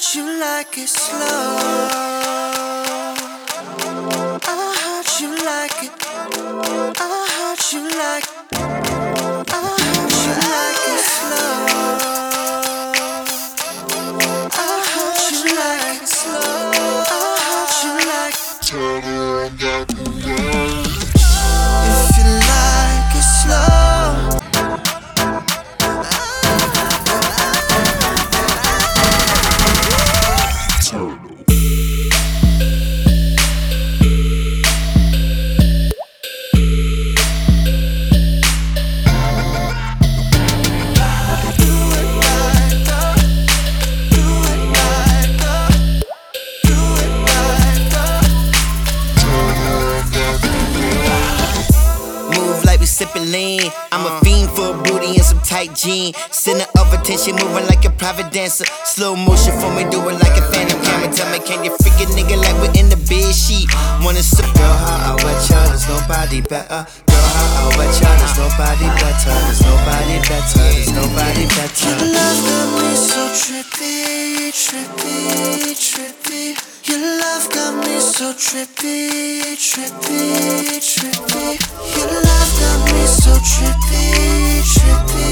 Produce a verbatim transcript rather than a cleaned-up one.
heard you like it slow. I heard you like it. I heard you like it. I heard you like it slow. I heard you like it slow. I heard you like it. Tell me I got the love. If you like it slow. Sippin' lean, I'm a fiend for a booty and some tight jeans. Center of attention, moving like a private dancer. Slow motion for me, do it like a phantom camera. Tell me, can you freak a nigga like we're in the bed sheet? Wanna sip, girl, how I wet ya? There's nobody better. Girl, how I wet ya? There's nobody better. There's nobody better. There's nobody better. Your love got me so trippy, trippy, trippy. Your love got me so trippy, trippy, trippy. Your love got me so trippy, trippy.